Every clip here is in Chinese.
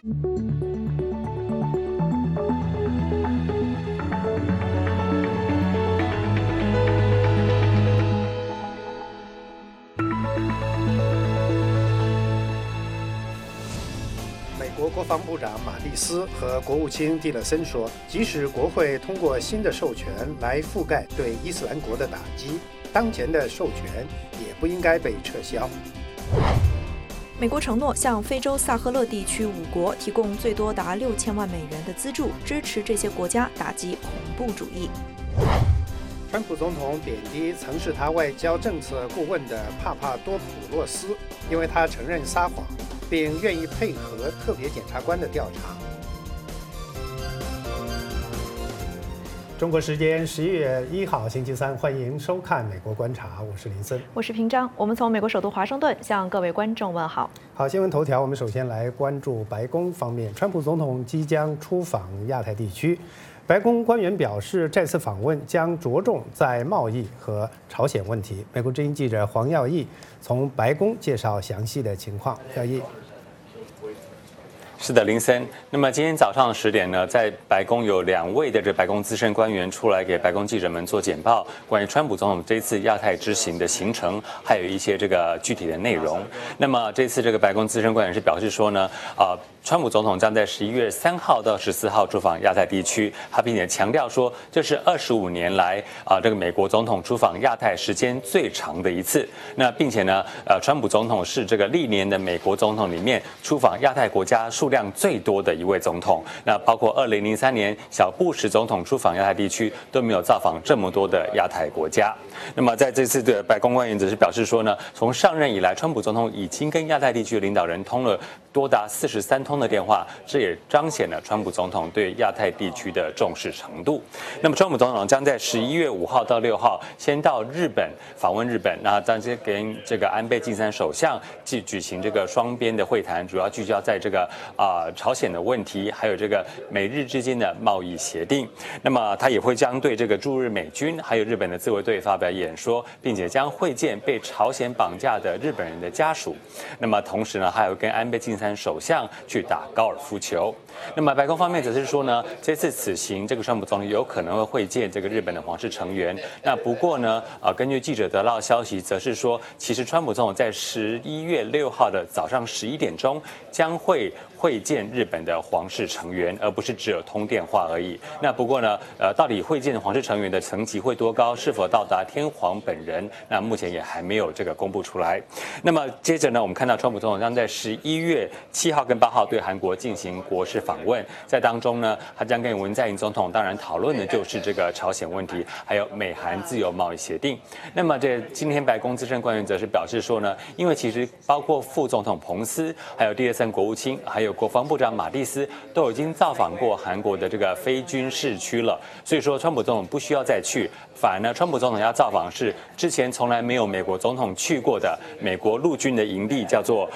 美国国防部长马蒂斯和国务卿蒂勒森说，即使国会通过新的授权来覆盖对伊斯兰国的打击，当前的授权也不应该被撤销。 美国承诺向非洲萨赫勒地区5国提供最多达6000万美元的资助，支持这些国家打击恐怖主义。 川普总统贬低曾是他外交政策顾问的帕帕多普洛斯，因为他承认撒谎，并愿意配合特别检察官的调查。中国时间11月1号星期三，欢迎收看《美国观察》，我是林森， 我是平章。我们从美国首都华盛顿向各位观众问好。 好，新闻头条，我们首先来关注白宫方面，川普总统即将出访亚太地区。白宫官员表示，这次访问将着重在贸易和朝鲜问题。美国之音记者黄耀义从白宫介绍详细的情况。耀义。 是的，林森。那么今天早上10点呢，在白宫有2位的白宫资深官员出来给白宫记者们做简报，关于川普总统这次亚太之行的行程，还有一些具体的内容。那么这次白宫资深官员是表示说呢，川普总统将在11月3号到14号出访亚太地区，他并且强调说，这是25年来美国总统出访亚太时间最长的一次。那并且呢，川普总统是历年的美国总统里面出访亚太国家数量最多的一位总统。那包括2003年小布什总统出访亚太地区都没有造访这么多的亚太国家。那么在这次的白宫官员则是表示说呢，从上任以来，川普总统已经跟亚太地区的领导人通了多达43通的电话，这也彰显了川普总统对亚太地区的重视程度。那么川普总统将在11月5号到6号先到日本访问日本，那当天跟安倍晋三首相举行双边的会谈，主要聚焦在朝鲜的问题，还有美日之间的贸易协定。那么他也会将对驻日美军还有日本的自卫队发表演说，并且将会见被朝鲜绑架的日本人的家属。那么同时呢，还有跟安倍晋三首相去打高尔夫球。那么白宫方面则是说呢，这次此行川普总统有可能会会见日本的皇室成员。那不过呢，根据记者得到消息，则是说，其实川普总统在11月6号的早上11点钟将会会见日本的皇室成员，而不是只有通电话而已。那不过呢，到底会见皇室成员的层级会多高，是否到达天皇本人，那目前也还没有公布出来。那么接着呢，我们看到川普总统将在11月7号跟8号对韩国进行国事访问，在当中呢，他将跟文在寅总统当然讨论的就是朝鲜问题，还有美韩自由贸易协定。那么今天白宫资深官员则是表示说呢，因为其实包括副总统彭斯，还有第2任国务卿，还有国防部长马蒂斯都已经造访过韩国的非军事区了，所以说川普总统不需要再去，反而呢，川普总统要造访是之前从来没有美国总统去过的美国陆军的营地，叫做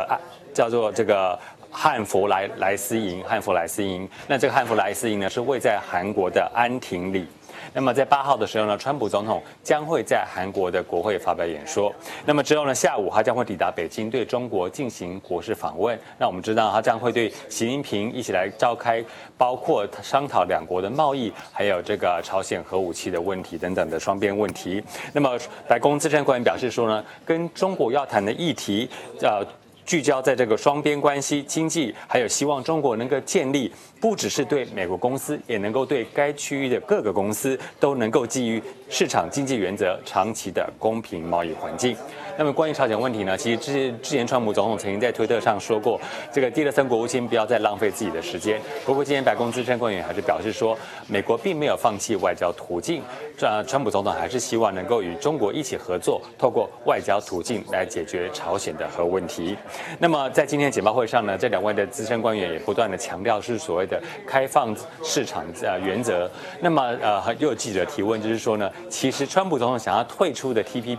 汉弗莱斯营。那汉弗莱斯营呢是位在韩国的安廷里。那么在8号的时候呢，川普总统将会在韩国的国会发表演说。那么之后呢，下午他将会抵达北京，对中国进行国事访问。那我们知道他将会对习近平一起来召开，包括商讨2国的贸易，还有朝鲜核武器的问题等等的双边问题。那么白宫资深官员表示说呢，跟中国要谈的议题，聚焦在双边关系、经济，还有希望中国能够建立不只是对美国公司，也能够对该区域的各个公司都能够基于市场经济原则长期的公平贸易环境。那么关于朝鲜问题呢，其实之前川普总统曾经在推特上说过，第2任国务卿不要再浪费自己的时间。不过今天白宫资深官员还是表示说，美国并没有放弃外交途径，川普总统还是希望能够与中国一起合作，透过外交途径来解决朝鲜的核问题。那么在今天简报会上呢，这2位的资深官员也不断的强调是所谓的开放市场原则。那么又有记者提问，就是说呢，其实川普总统想要退出的 TPP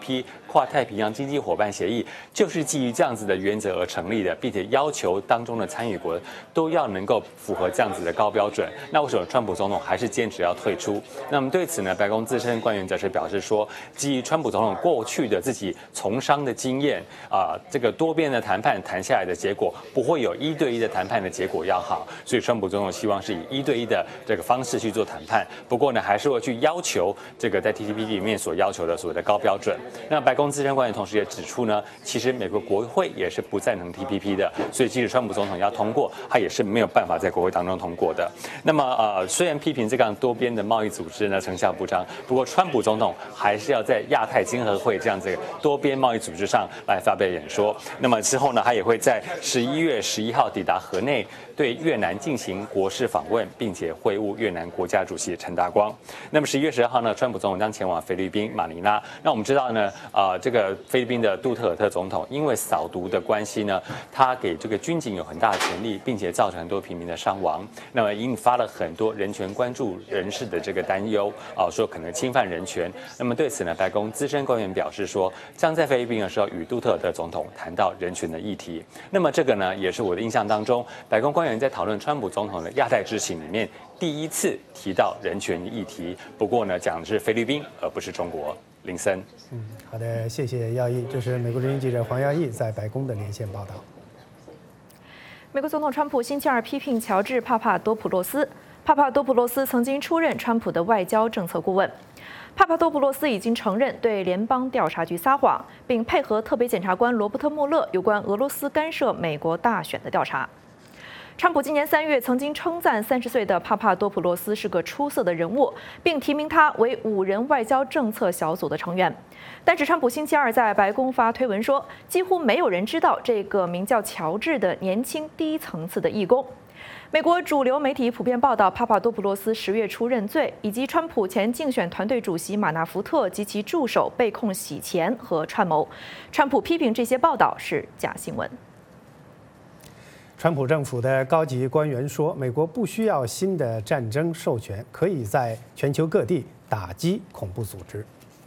跨太平洋经济伙伴协议就是基于这样子的原则而成立的，并且要求当中的参与国都要能够符合这样子的高标准。那为什么川普总统还是坚持要退出？那么对此呢，白宫资深官员则是表示说，基于川普总统过去的自己从商的经验这个多边的谈判谈下来的结果不会有1对1的谈判的结果要好，所以川普总统希望是以1对1的这个方式去做谈判。不过呢，还是会去要求这个在 TPP 里面所要求的所谓的高标准。那白宫资深官员同时也指出呢，其实美国国会也是不赞成 TPP 的，所以即使川普总统要通过，他也是没有办法在国会当中通过的。那么虽然批评这样多边的贸易组织呢成效不彰，不过川普总统还是要在亚太经合会这样子多边贸易组织上来发表演说。那么之后呢，他也会在11月11号抵达河内，对越南进行国事访问，并且会晤越南国家主席陈大光。那么11月12号呢，川普总统将前往菲律宾马尼拉。那我们知道呢，这个菲律宾的杜特尔特总统因为扫毒的关系呢，他给这个军警有很大的权力，并且造成很多平民的伤亡，那么引发了很多人权关注人士的这个担忧说可能侵犯人权。那么对此呢，白宫资深官员表示说，将在菲律宾的时候与杜特尔特总统谈到人权的议题。那么这个呢，也是我的印象当中，白宫官员在讨论川普总统的亚太之行里面第一次提到人权议题。不过呢，讲的是菲律宾，而不是中国。林森， 好的，谢谢耀义。这是美国之音记者黄耀义在白宫的连线报道。 美国总统川普星期二批评乔治·帕帕多普洛斯。帕帕多普洛斯曾经出任川普的外交政策顾问。帕帕多普洛斯已经承认对联邦调查局撒谎，并配合特别检察官罗伯特·穆勒有关俄罗斯干涉美国大选的调查。川普今年3月曾经称赞30岁的帕帕多普洛斯是个出色的人物，并提名他为5人外交政策小组的成员。但是川普星期二在白宫发推文说，几乎没有人知道这个名叫乔治的年轻低层次的义工。美国主流媒体普遍报道帕帕多普洛斯10月初认罪，以及川普前竞选团队主席马纳福特及其助手被控洗钱和串谋。川普批评这些报道是假新闻。 川普政府的高级官员说，美国不需要新的战争授权，可以在全球各地打击恐怖组织。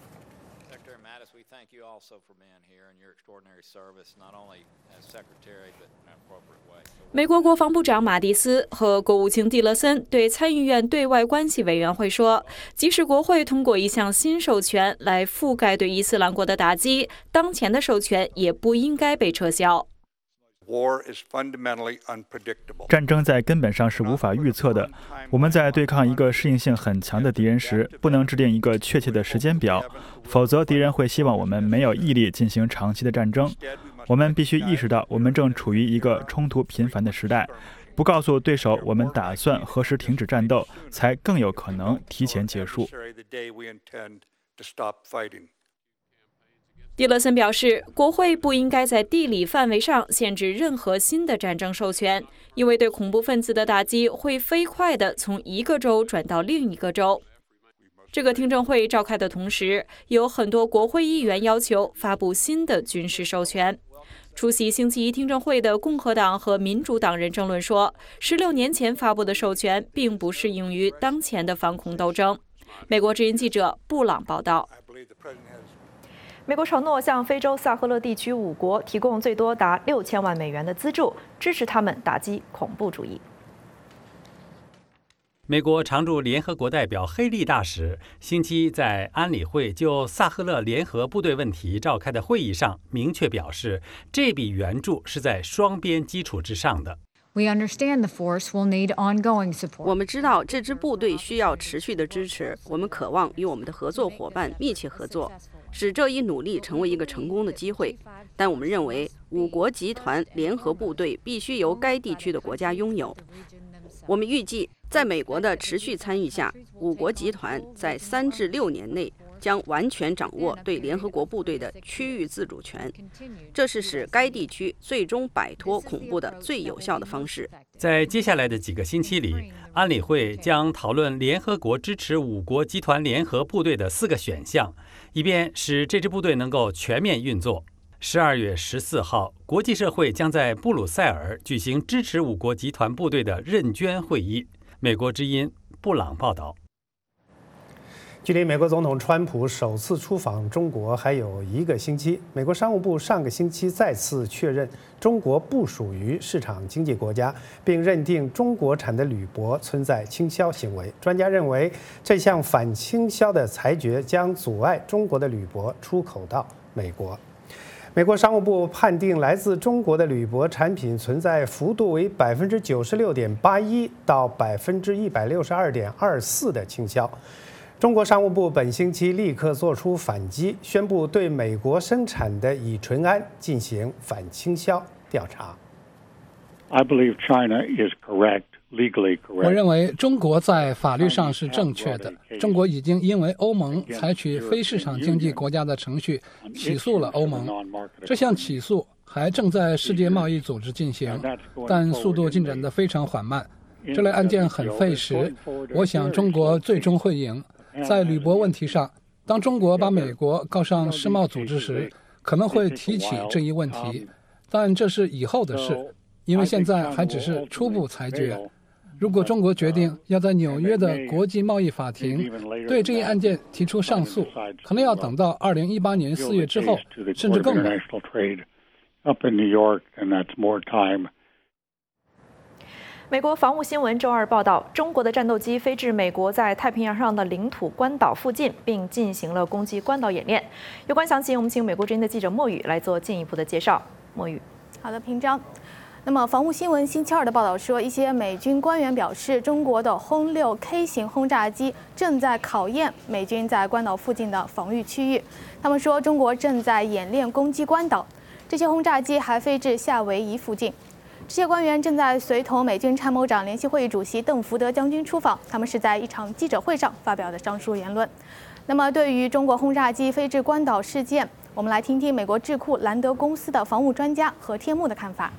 美国国防部长马蒂斯和国务卿蒂勒森对参议院对外关系委员会说，即使国会通过一项新授权来覆盖对伊斯兰国的打击，当前的授权也不应该被撤销。 战争在根本上是无法预测的。我们在对抗一个适应性很强的敌人时，不能制定一个确切的时间表，否则敌人会希望我们没有毅力进行长期的战争。我们必须意识到，我们正处于一个冲突频繁的时代。不告诉对手我们打算何时停止战斗，才更有可能提前结束。 蒂勒森表示，国会不应该在地理范围上限制任何新的战争授权，因为对恐怖分子的打击会飞快地从一个州转到另一个州。这个听证会召开的同时，有很多国会议员要求发布新的军事授权。出席星期一听证会的共和党和民主党人争论说，16年前发布的授权并不适用于当前的反恐斗争。美国之音记者布朗报道。 美国承诺向非洲萨赫勒地区5国提供最多达6000万美元的资助，支持他们打击恐怖主义。 美国常驻联合国代表黑利大使星期一在安理会就萨赫勒联合部队问题召开的会议上明确表示，这笔援助是在双边基础之上的。 We understand the force will need ongoing support. 我们知道这支部队需要持续的支持，我们渴望与我们的合作伙伴密切合作，使这一努力成为一个成功的机会。但我们认为5国集团联合部队必须由该地区的国家拥有。我们预计在美国的持续参与下，5国集团在3至6年内将完全掌握对联合国部队的区域自主权，这是使该地区最终摆脱恐怖的最有效的方式。 在接下来的几个星期里，安理会将讨论联合国支持5国集团联合部队的4个选项，以便使这支部队能够全面运作。12月14号，国际社会将在布鲁塞尔举行支持5国集团部队的认捐会议。美国之音布朗报道。 距离美国总统川普首次出访中国还有1个星期，美国商务部上个星期再次确认中国不属于市场经济国家，并认定中国产的铝箔存在倾销行为。专家认为，这项反倾销的裁决将阻碍中国的铝箔出口到美国。美国商务部判定来自中国的铝箔产品存在幅度为96.81%到162.24%的倾销。中国商务部本星期立刻做出反击，宣布对美国生产的乙醇胺进行反倾销调查。 I believe China is correct, legally correct. 我认为中国在法律上是正确的。中国已经因为欧盟采取非市场经济国家的程序起诉了欧盟，这项起诉还正在世界贸易组织进行，但速度进展得非常缓慢。这类案件很费时，我想中国最终会赢。在铝箔问题上，当中国把美国告上世贸组织时，可能会提起这一问题，但这是以后的事，因为现在还只是初步裁决。如果中国决定要在纽约的国际贸易法庭对这一案件提出上诉，可能要等到2018年4月之后，甚至更晚。 美国防务新闻周二报道，中国的战斗机飞至美国在太平洋上的领土关岛附近，并进行了攻击关岛演练。有关详情，我们请美国之音的记者莫宇来做进一步的介绍。莫宇， 好的，平章。那么，防务新闻星期二的报道说，一些美军官员表示，中国的轰6 K 型轰炸机正在考验美军在关岛附近的防御区域。他们说，中国正在演练攻击关岛。这些轰炸机还飞至夏威夷附近。这些官员正在随同美军参谋长联席会议主席邓福德将军出访，他们是在一场记者会上发表的上述言论。那么，对于中国轰炸机飞至关岛事件，我们来听听美国智库兰德公司的防务专家何天木的看法。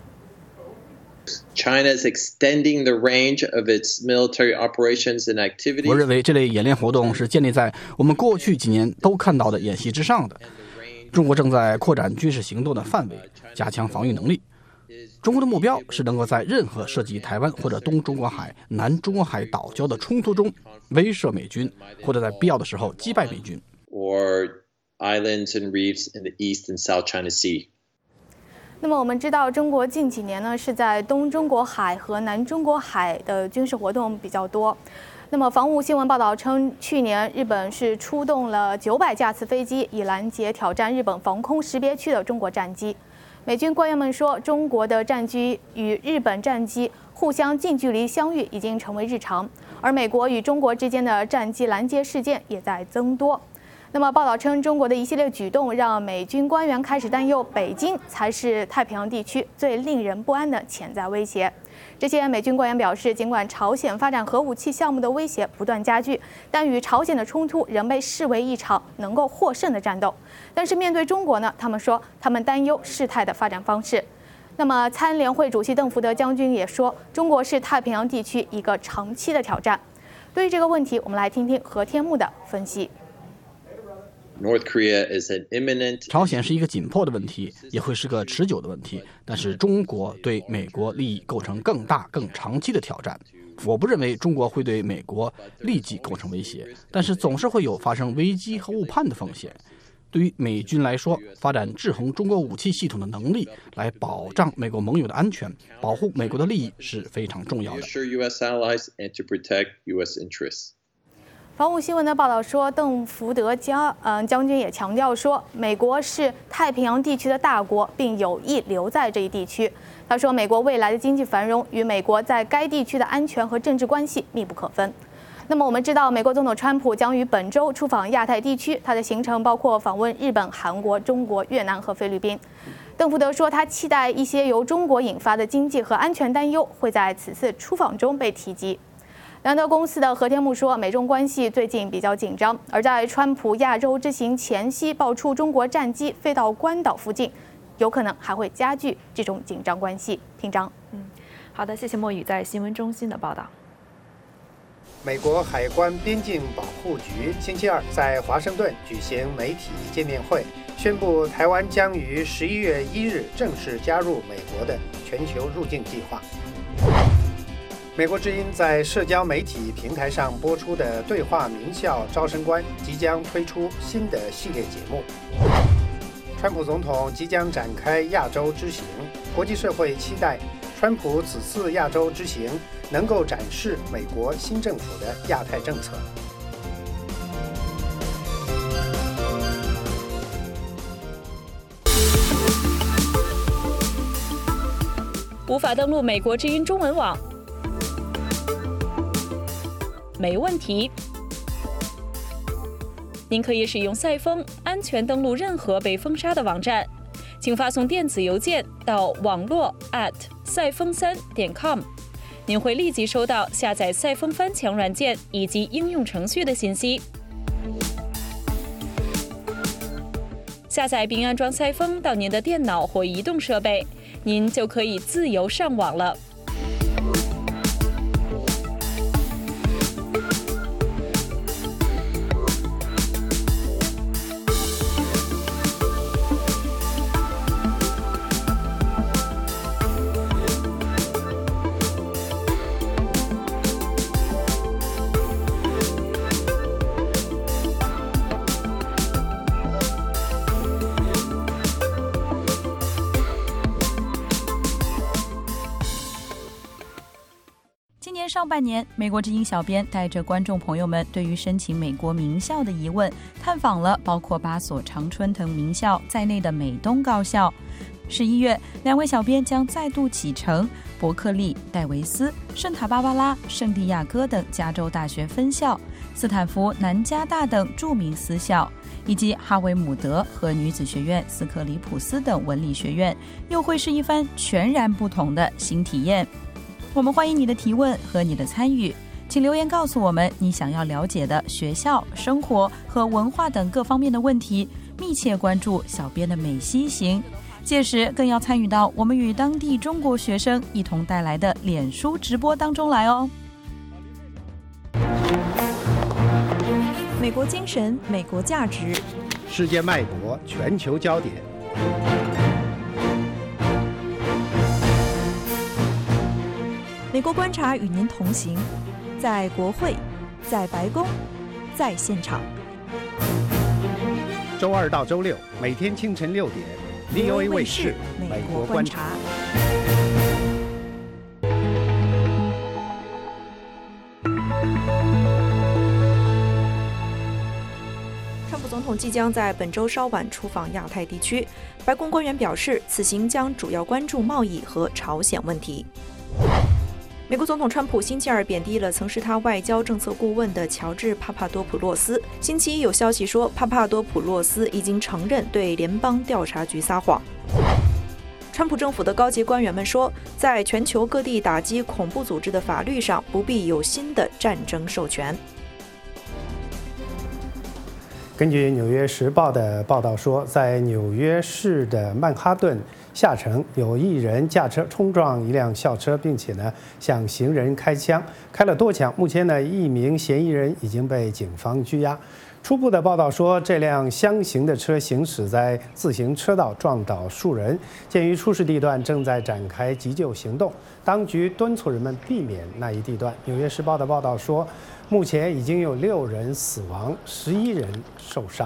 China is extending the range of its military operations and activities. 我认为这类演练活动是建立在我们过去几年都看到的演习之上的。中国正在扩展军事行动的范围，加强防御能力。中国的目标是能够在任何涉及台湾或者东中国海、南中国海岛礁的冲突中威慑美军，或者在必要的时候击败美军。 Or islands and reefs in the East and South China Sea. 那么我们知道，中国近几年呢是在东中国海和南中国海的军事活动比较多。那么防务新闻报道称，去年日本是出动了900架次飞机，以拦截挑战日本防空识别区的中国战机。美军官员们说，中国的战机与日本战机互相近距离相遇已经成为日常，而美国与中国之间的战机拦截事件也在增多。那么报道称，中国的一系列举动让美军官员开始担忧，北京才是太平洋地区最令人不安的潜在威胁。这些美军官员表示，尽管朝鲜发展核武器项目的威胁不断加剧，但与朝鲜的冲突仍被视为一场能够获胜的战斗。但是面对中国呢，他们说他们担忧事态的发展方式。那么参联会主席邓福德将军也说，中国是太平洋地区一个长期的挑战。对于这个问题，我们来听听何天木的分析。 North Korea is an imminent. 朝鲜是一个紧迫的问题，也会是个持久的问题。但是中国对美国利益构成更大、更长期的挑战。我不认为中国会对美国立即构成威胁，但是总是会有发生危机和误判的风险。对于美军来说，发展制衡中国武器系统的能力，来保障美国盟友的安全，保护美国的利益是非常重要的。 防务新闻的报道说，邓福德将军也强调说，美国是太平洋地区的大国，并有意留在这一地区。他说，美国未来的经济繁荣与美国在该地区的安全和政治关系密不可分。那么我们知道，美国总统川普将于本周出访亚太地区，他的行程包括访问日本、韩国、中国、越南和菲律宾。邓福德说，他期待一些由中国引发的经济和安全担忧会在此次出访中被提及。兰德公司的何天木说，美中关系最近比较紧张，而在川普亚洲之行前夕爆出中国战机飞到关岛附近，有可能还会加剧这种紧张关系。平章， 好的，谢谢莫宇在新闻中心的报道。 美国海关边境保护局星期二在华盛顿举行媒体见面会，宣布台湾将于11月1日正式加入美国的全球入境计划。 美国之音在社交媒体平台上播出的对话名校招生官即将推出新的系列节目。川普总统即将展开亚洲之行，国际社会期待川普此次亚洲之行能够展示美国新政府的亚太政策。 无法登录美国之音中文网？没问题，您可以使用赛风安全登录任何被封杀的网站，请发送电子邮件到网络@赛风3.com，您会立即收到下载赛风翻墙软件以及应用程序的信息。下载并安装赛风到您的电脑或移动设备，您就可以自由上网了。 上半年，美国之音小编带着观众朋友们对于申请美国名校的疑问，探访了包括8所常春藤名校在内的美东高校。11月，2位小编将再度启程伯克利、戴维斯、圣塔芭芭拉、圣地亚哥等加州大学分校，斯坦福、南加大等著名私校，以及哈维姆德和女子学院斯克里普斯等文理学院，又会是一番全然不同的新体验。我们欢迎你的提问和你的参与，请留言告诉我们你想要了解的学校、生活和文化等各方面的问题，密切关注小编的美西行。届时更要参与到我们与当地中国学生一同带来的脸书直播当中来哦。 美国精神，美国价值， 世界脉搏，全球焦点。 美国观察与您同行，在国会，在白宫，在现场。 周2到周6，每天清晨6点 ，VOA 卫视《美国观察》。 川普总统即将在本周稍晚出访亚太地区，白宫官员表示，此行将主要关注贸易和朝鲜问题。美国总统川普星期二贬低了曾是他外交政策顾问的乔治·帕帕多普洛斯。星期一有消息说，帕帕多普洛斯已经承认对联邦调查局撒谎。川普政府的高级官员们说，在全球各地打击恐怖组织的法律上不必有新的战争授权。 根据《纽约时报》的报道说，在纽约市的曼哈顿下城，有一人驾车冲撞一辆校车，并且向行人开枪，开了多枪。目前一名嫌疑人已经被警方拘押。初步的报道说，这辆箱型的车行驶在自行车道，撞倒数人。鉴于出事地段正在展开急救行动，当局敦促人们避免那一地段。《纽约时报》的报道说，目前已经有6人死亡，11人受伤。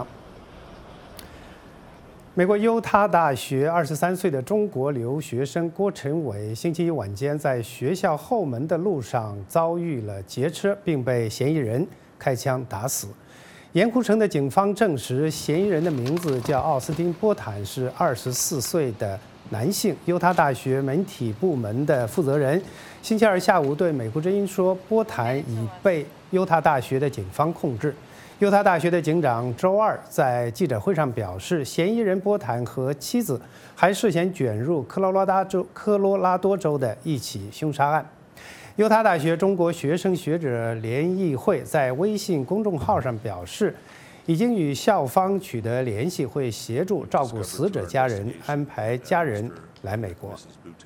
美国犹他大学23岁的中国留学生郭晨伟，星期一晚间在学校后门的路上遭遇了劫车，并被嫌疑人开枪打死。盐湖城的警方证实，嫌疑人的名字叫奥斯汀·波坦，是24岁的男性。犹他大学媒体部门的负责人星期二下午对美国之音说，波坦已被犹他大学的警方控制。犹他大学的警长周二在记者会上表示，嫌疑人波坦和妻子还涉嫌卷入科罗拉多州的一起凶杀案。犹他大学中国学生学者联谊会在微信公众号上表示，已经与校方取得联系，会协助照顾死者家人，安排家人来美国。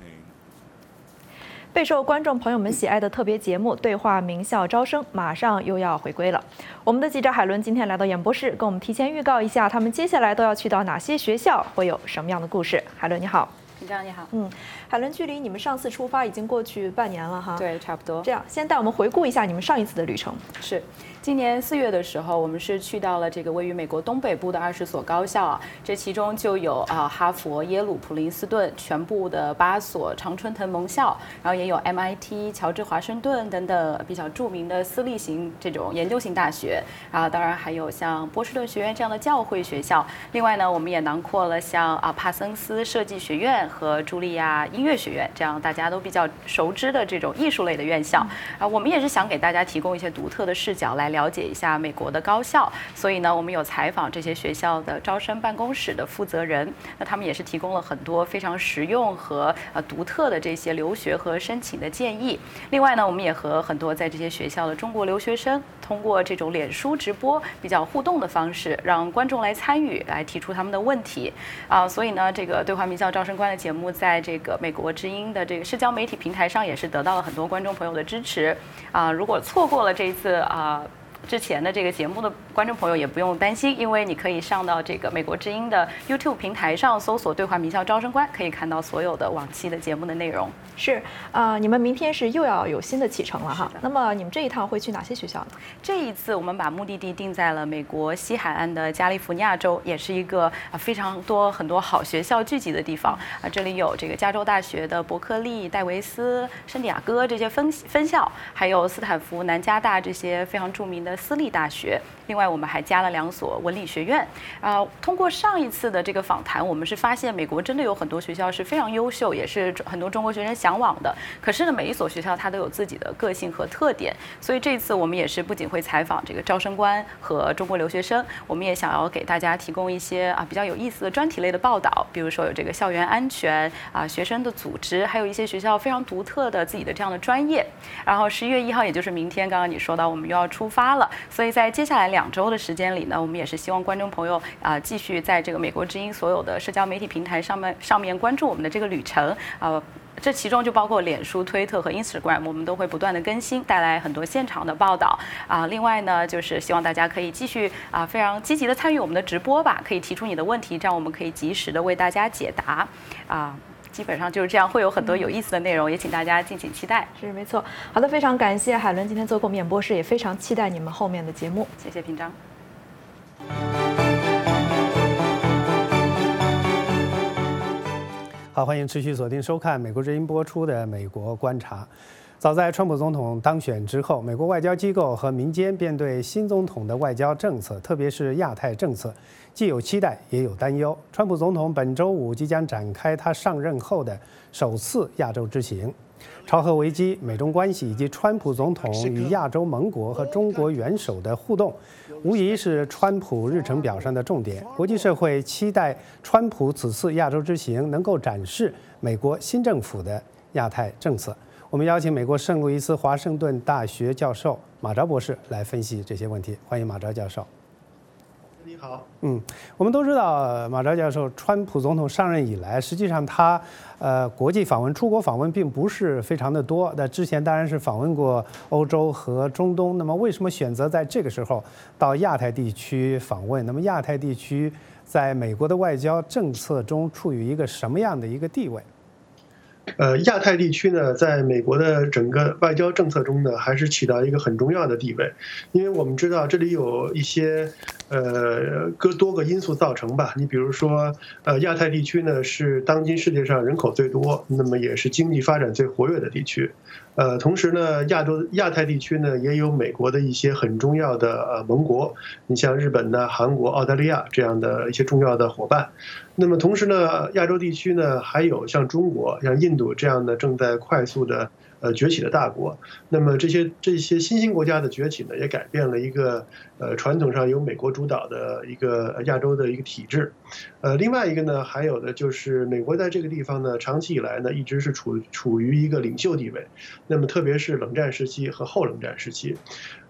备受观众朋友们喜爱的特别节目《对话名校招生》马上又要回归了。我们的记者海伦今天来到演播室，跟我们提前预告一下，他们接下来都要去到哪些学校，会有什么样的故事。海伦你好。 章你好。 海伦，距离你们上次出发已经过去半年了哈。 对，差不多。 这样，先带我们回顾一下你们上一次的旅程。 是。今年4月的时候，我们是去到了这个位于美国东北部的20所高校啊，这其中就有哈佛、耶鲁、普林斯顿全部的8所常春藤盟校，然后也有 MIT、乔治华盛顿等等比较著名的私立型这种研究型大学啊，当然还有像波士顿学院这样的教会学校。另外呢，我们也囊括了像帕森斯设计学院和茱莉亚音乐学院这样大家都比较熟知的这种艺术类的院校啊，我们也是想给大家提供一些独特的视角来了解一下美国的高校，所以呢，我们有采访这些学校的招生办公室的负责人，那他们也是提供了很多非常实用和独特的这些留学和申请的建议。另外呢，我们也和很多在这些学校的中国留学生通过这种脸书直播比较互动的方式，让观众来参与，来提出他们的问题啊。所以呢，这个对华名校招生官的节目在这个美国之音的这个社交媒体平台上也是得到了很多观众朋友的支持啊。如果错过了这一次之前的这个节目的观众朋友也不用担心，因为你可以上到这个美国之音的 YouTube 平台上搜索对华名校招生官，可以看到所有的往期的节目的内容。 是你们明天是又要有新的启程了哈。那么你们这一趟会去哪些学校呢？ 这一次我们把目的地定在了美国西海岸的加利福尼亚州，也是一个非常多很多好学校聚集的地方啊。这里有这个加州大学的伯克利、戴维斯、圣地亚哥这些分校，还有斯坦福、南加大这些非常著名的私立大学。另外我们还加了2所文理学院通过上一次的这个访谈，我们是发现美国真的有很多学校是非常优秀，也是很多中国学生向往的。可是呢，每一所学校它都有自己的个性和特点，所以这次我们也是不仅会采访这个招生官和中国留学生，我们也想要给大家提供一些比较有意思的专题类的报道，比如说有这个校园安全学生的组织，还有一些学校非常独特的自己的这样的专业。然后11月1号，也就是明天，刚刚你说到我们又要出发了，所以在接下来2周的时间里呢，我们也是希望观众朋友继续在这个美国之音所有的社交媒体平台上面关注我们的这个旅程这其中就包括脸书、推特和 Instagram， 我们都会不断的更新，带来很多现场的报道另外呢，就是希望大家可以继续非常积极的参与我们的直播吧，可以提出你的问题，这样我们可以及时的为大家解答基本上就是这样，会有很多有意思的内容，也请大家敬请期待。 是没错。好的，非常感谢海伦今天做客我们演播室，也非常期待你们后面的节目。 谢谢平章。 好，欢迎持续锁定收看美国之音播出的《美国观察》。早在川普总统当选之后，美国外交机构和民间便对新总统的外交政策，特别是亚太政策，既有期待也有担忧。川普总统本周5即将展开他上任后的首次亚洲之行。朝核危机、美中关系以及川普总统与亚洲盟国和中国元首的互动，无疑是川普日程表上的重点。国际社会期待川普此次亚洲之行能够展示美国新政府的亚太政策。我们邀请美国圣路易斯华盛顿大学教授马昭博士来分析这些问题。欢迎马昭教授。 你好。 我们都知道，马昭教授，川普总统上任以来，实际上他国际访问、出国访问并不是非常的多。那之前当然是访问过欧洲和中东，那么为什么选择在这个时候到亚太地区访问？那么亚太地区在美国的外交政策中处于一个什么样的一个地位？ 亚太地区呢，在美国的整个外交政策中呢，还是起到一个很重要的地位，因为我们知道这里有一些多个因素造成吧。你比如说，亚太地区呢是当今世界上人口最多，那么也是经济发展最活跃的地区。同时呢，亚太地区呢也有美国的一些很重要的盟国，你像日本呢、韩国、澳大利亚这样的一些重要的伙伴。那么同时呢，亚洲地区呢还有像中国、像印度这样的正在快速的崛起的大国。那么这些新兴国家的崛起呢，也改变了一个传统上由美国主导的一个亚洲的一个体制。另外一个呢，还有的就是美国在这个地方呢，长期以来呢一直是处于一个领袖地位。那么特别是冷战时期和后冷战时期，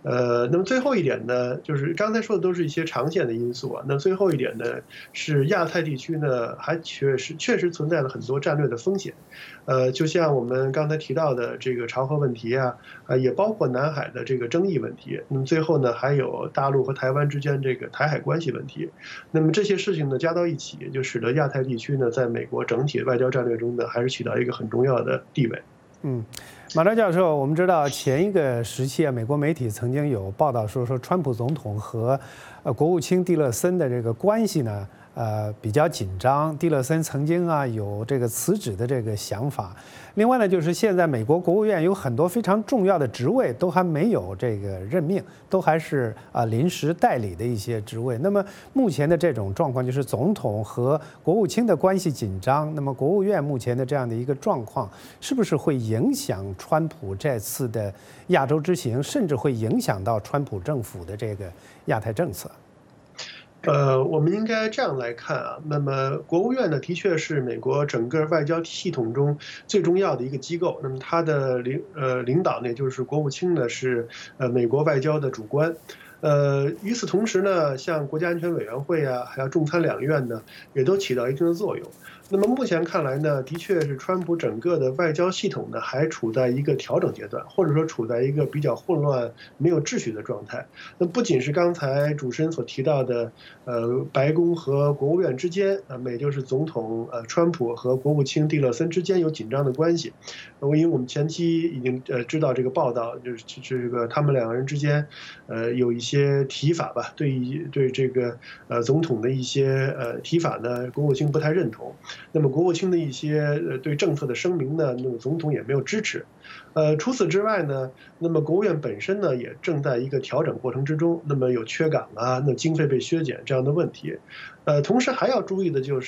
那么最后一点呢，就是刚才说的都是一些长线的因素啊。那最后一点呢，是亚太地区呢还确实存在了很多战略的风险，就像我们刚才提到的这个朝核问题啊，也包括南海的这个争议问题。那么最后呢，还有大陆和台湾之间这个台海关系问题。那么这些事情呢加到一起，就使得亚太地区呢在美国整体外交战略中呢还是起到一个很重要的地位。 马昭教授，我们知道前一个时期啊，美国媒体曾经有报道说川普总统和国务卿蒂勒森的这个关系呢，比较紧张。蒂勒森曾经啊有这个辞职的这个想法。另外呢，就是现在美国国务院有很多非常重要的职位都还没有这个任命，都还是临时代理的一些职位。那么目前的这种状况就是总统和国务卿的关系紧张。那么国务院目前的这样的一个状况，是不是会影响川普这次的亚洲之行，甚至会影响到川普政府的这个亚太政策？ 我们应该这样来看啊。那么国务院呢，的确是美国整个外交系统中最重要的一个机构。那么它的领导呢，就是国务卿呢，是美国外交的主官。与此同时呢，像国家安全委员会啊，还有众参两院呢，也都起到一定的作用。那么目前看来呢，的确是川普整个的外交系统呢，还处在一个调整阶段，或者说处在一个比较混乱、没有秩序的状态。那不仅是刚才主持人所提到的，白宫和国务院之间，也就是总统川普和国务卿蒂勒森之间有紧张的关系。因为我们前期已经知道这个报道，就是这个他们两个人之间，有一些提法吧，对这个总统的一些提法呢，国务卿不太认同。那么国务卿的一些对政策的声明呢，那么总统也没有支持。除此之外呢，那么国务院本身呢也正在一个调整过程之中，那么有缺岗啊，那经费被削减这样的问题。同时还要注意的就是，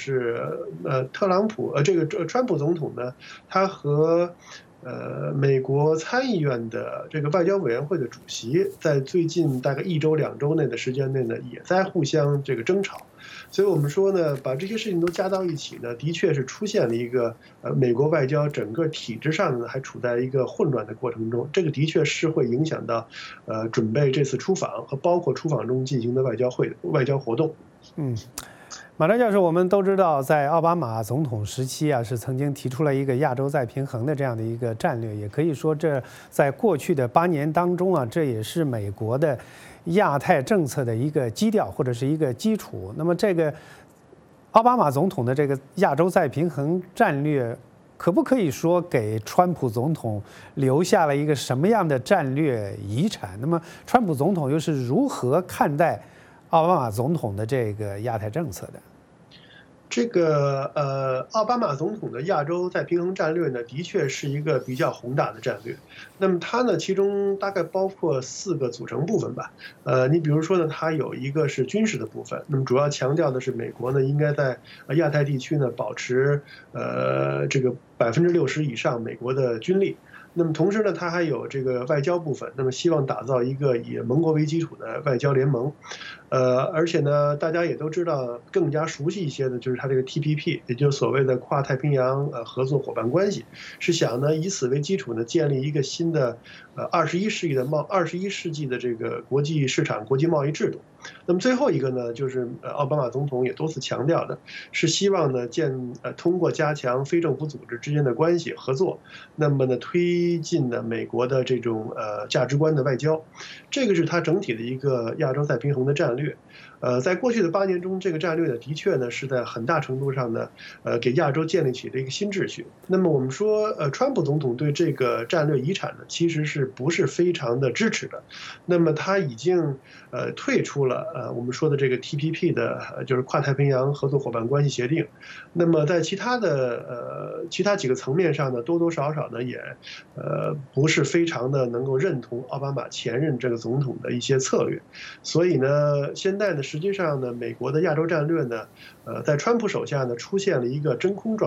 川普总统呢，他和美国参议院的这个外交委员会的主席，在最近大概1周2周内的时间内呢，也在互相这个争吵。所以我们说呢，把这些事情都加到一起呢，的确是出现了一个美国外交整个体制上呢还处在一个混乱的过程中。这个的确是会影响到准备这次出访和包括出访中进行的外交活动。 马昭教授，我们都知道，在奥巴马总统时期啊，是曾经提出了一个亚洲再平衡的这样的一个战略，也可以说这在过去的8年当中啊，这也是美国的亚太政策的一个基调或者是一个基础。那么这个奥巴马总统的这个亚洲再平衡战略，可不可以说给川普总统留下了一个什么样的战略遗产？那么川普总统又是如何看待奥巴马总统的这个亚太政策的？ 这个奥巴马总统的亚洲再平衡战略呢，的确是一个比较宏大的战略。那么它呢，其中大概包括4个组成部分吧。你比如说呢，它有一个是军事的部分，那么主要强调的是美国呢应该在亚太地区呢保持这个60%以上美国的军力。那么同时呢，它还有这个外交部分，那么希望打造一个以盟国为基础的外交联盟。而且呢，大家也都知道，更加熟悉一些的就是它这个 TPP， 也就是所谓的跨太平洋合作伙伴关系，是想呢以此为基础呢，建立一个新的21世纪的这个国际市场、国际贸易制度。那么最后一个呢，就是奥巴马总统也多次强调的，是希望呢通过加强非政府组织之间的关系合作，那么呢推进呢美国的这种价值观的外交。这个是它整体的一个亚洲再平衡的战略。在过去的8年中，这个战略呢，的确呢是在很大程度上呢，给亚洲建立起了一个新秩序。那么我们说，川普总统对这个战略遗产呢，其实是不是非常的支持的？那么他已经退出了我们说的这个 TPP 的，就是跨太平洋合作伙伴关系协定。那么在其他几个层面上呢，多多少少呢也不是非常的能够认同奥巴马前任这个总统的一些策略。所以呢，现在呢，实际上呢，美国的亚洲战略呢，在川普手下呢出现了一个真空状态。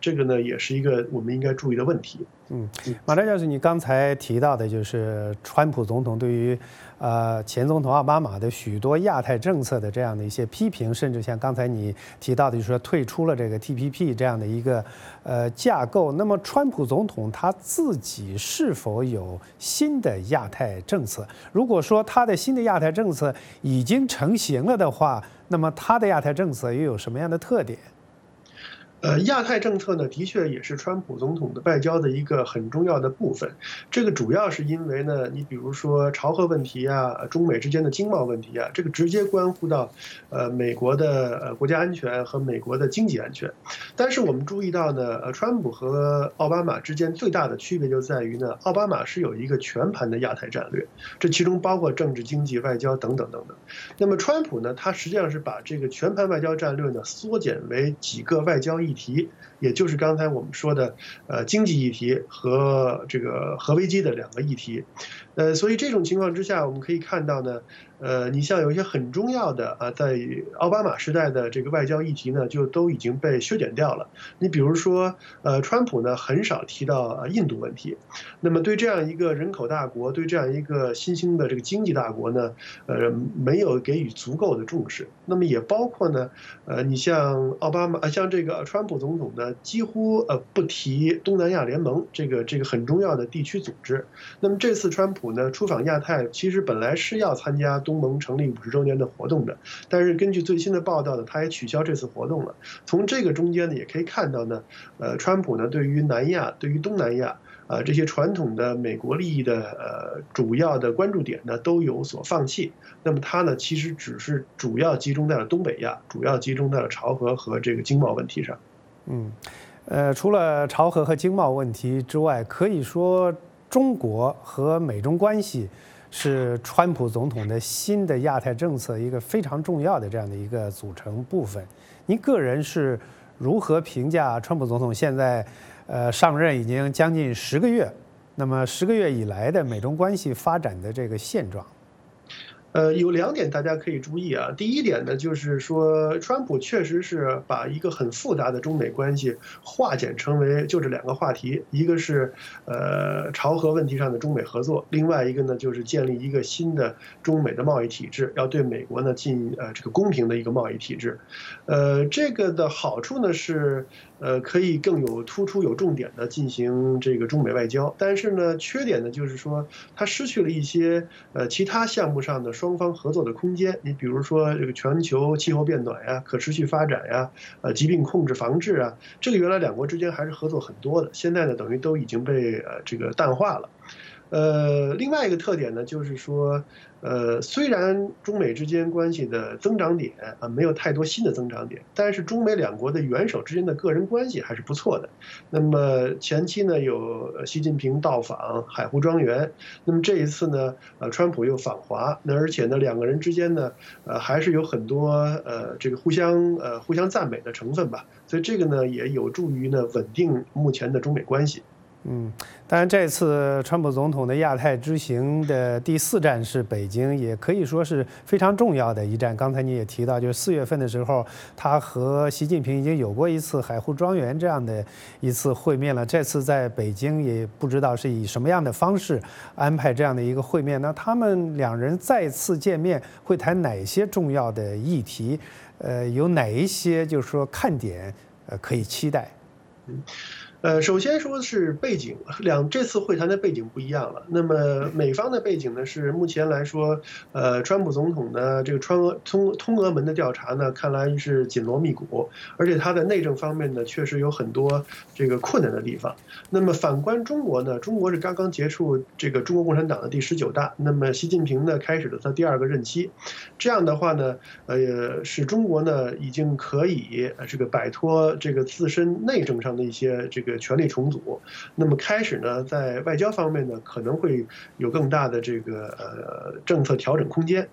这个呢也是一个我们应该注意的问题。 马扎教授，你刚才提到的就是川普总统对于前总统奥巴马的许多亚太政策的这样的一些批评，甚至像刚才你提到的，就是说退出了这个 TPP 这样的一个架构。那么川普总统他自己是否有新的亚太政策？如果说他的新的亚太政策已经成型了的话，那么他的亚太政策又有什么样的特点？ 亚太政策呢，的确也是川普总统的外交的一个很重要的部分。这个主要是因为呢，你比如说朝核问题啊，中美之间的经贸问题啊，这个直接关乎到美国的国家安全和美国的经济安全。但是我们注意到呢，川普和奥巴马之间最大的区别就在于呢，奥巴马是有一个全盘的亚太战略，这其中包括政治、经济、外交等等等等。那么川普呢，他实际上是把这个全盘外交战略呢缩减为几个外交议题，也就是刚才我们说的经济议题和这个核危机的2个议题。所以这种情况之下，我们可以看到呢，你像有一些很重要的在奥巴马时代的这个外交议题呢，就都已经被削减掉了。你比如说，川普呢很少提到印度问题，那么对这样一个人口大国，对这样一个新兴的这个经济大国呢，没有给予足够的重视。那么也包括呢，你像像这个川普总统呢，几乎不提东南亚联盟这个很重要的地区组织。那么这次川普呢出访亚太，其实本来是要参加东盟成立50周年的活动的，但是根据最新的报道呢，他也取消这次活动了。从这个中间呢，也可以看到呢，川普呢对于南亚、对于东南亚这些传统的美国利益的主要的关注点呢都有所放弃。那么他呢其实只是主要集中在了东北亚，主要集中在了朝核和这个经贸问题上。 除了朝核和经贸问题之外，可以说中国和美中关系是川普总统的新的亚太政策一个非常重要的这样的一个组成部分。您个人是如何评价川普总统现在上任已经将近10个月，那么10个月以来的美中关系发展的这个现状？ 有2点大家可以注意啊。第一点呢，就是说川普确实是把一个很复杂的中美关系化简成为就这2个话题，一个是朝核问题上的中美合作，另外一个呢就是建立一个新的中美的贸易体制，要对美国呢进这个公平的一个贸易体制。这个的好处呢是可以更有突出、有重点的进行这个中美外交，但是呢缺点呢就是说它失去了一些其他项目上的双方合作的空间。你比如说这个全球气候变暖呀、可持续发展呀、疾病控制防治啊，这个原来2国之间还是合作很多的，现在呢等于都已经被这个淡化了。另外一个特点呢，就是说，虽然中美之间关系的增长点没有太多新的增长点，但是中美2国的元首之间的个人关系还是不错的。那么前期呢有习近平到访海湖庄园，那么这一次呢，川普又访华，那而且呢2个人之间呢，还是有很多这个互相赞美的成分吧，所以这个呢也有助于呢稳定目前的中美关系。 当然这次川普总统的亚太之行的第4站是北京，也可以说是非常重要的一站。刚才你也提到，就是4月份的时候，他和习近平已经有过一次海湖庄园这样的一次会面了。这次在北京也不知道是以什么样的方式安排这样的一个会面。那他们2人再次见面会谈哪些重要的议题？有哪一些就是说看点可以期待？ 首先说是背景，这次会谈的背景不一样了。那么美方的背景呢是目前来说，川普总统呢这个通俄门的调查呢看来是紧锣密鼓，而且他的内政方面呢确实有很多这个困难的地方。那么反观中国呢，中国是刚刚结束这个中国共产党的第19大，那么习近平呢开始了他第2个任期，这样的话呢，使中国呢已经可以这个摆脱这个自身内政上的一些这个权力重组，那么开始呢，在外交方面呢，可能会有更大的这个政策调整空间。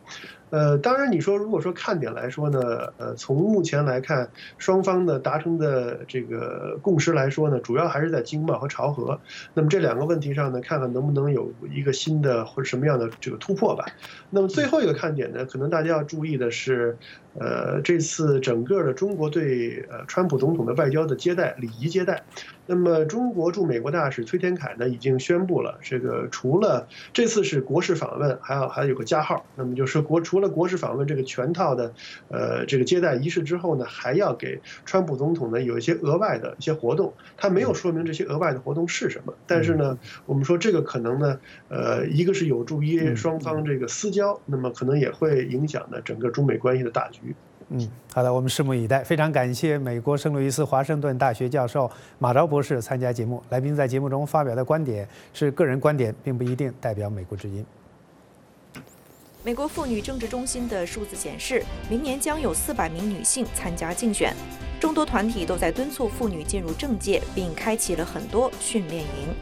当然你说如果说看点来说呢，从目前来看，双方的达成的这个共识来说呢，主要还是在经贸和朝核。那么这2个问题上呢，看看能不能有一个新的或者什么样的这个突破吧。那么最后一个看点呢，可能大家要注意的是，这次整个的中国对川普总统的外交的接待礼仪接待。那么中国驻美国大使崔天凯呢已经宣布了，这个除了这次是国事访问，还有个加号，那么就是除了国事访问这个全套的这个接待仪式之后呢，还要给川普总统呢有一些额外的一些活动。他没有说明这些额外的活动是什么，但是呢，我们说这个可能呢，一个是有助于双方这个私交，那么可能也会影响呢整个中美关系的大局。 好的，我们拭目以待。非常感谢美国圣路易斯华盛顿大学教授马昭博士参加节目。来宾在节目中发表的观点是个人观点，并不一定代表美国之音。 美国妇女政治中心的数字显示，明年将有400名女性参加竞选。众多团体都在敦促妇女进入政界，并开启了很多训练营。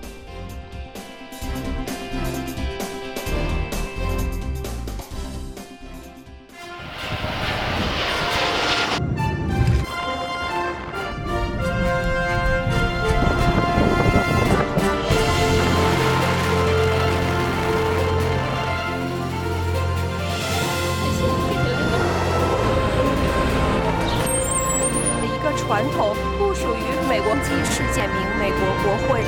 传统不属于美国基世界名美国国会。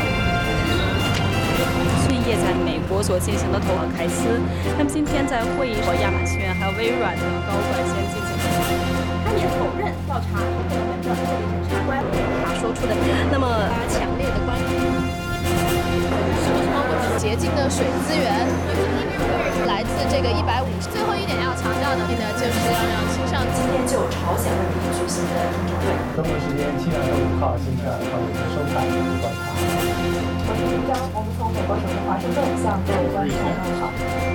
讯业在美国所进行的投票开司，那么今天在会议和亚马逊还有微软的高管先进行。 他也否认调查投票人的这个相关他说出的那么强烈的关于什么洁净的水资源，来自这个150。最后一点要强调的呢，就是要让青少年今天就朝鲜问题举行的听证会。 中国时间7月5号星期2欢迎收看观察。 我是林章，我们从美国首都华盛顿向各位观众问好。